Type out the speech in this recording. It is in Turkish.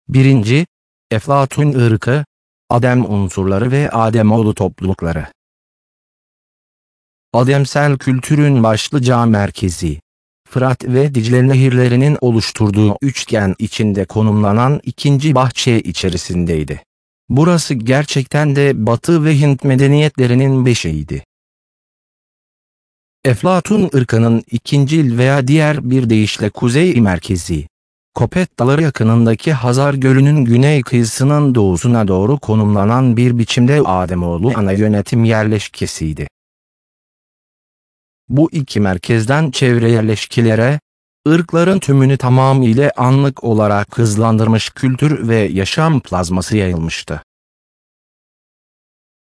1. Eflatun ırkı, Adem unsurları ve Ademoğlu toplulukları. Ademsel kültürün başlıca merkezi, Fırat ve Dicle nehirlerinin oluşturduğu üçgen içinde konumlanan ikinci bahçe içerisindeydi. Burası gerçekten de Batı ve Hint medeniyetlerinin beşiğiydi. Eflatun ırkının ikincil veya diğer bir deyişle kuzey merkezi, Kopet Dağları yakınındaki Hazar Gölü'nün güney kıyısının doğusuna doğru konumlanan bir biçimde Ademoğlu ana yönetim yerleşkesiydi. Bu iki merkezden çevre yerleşkelere, ırkların tümünü tamamıyla anlık olarak hızlandırmış kültür ve yaşam plazması yayılmıştı.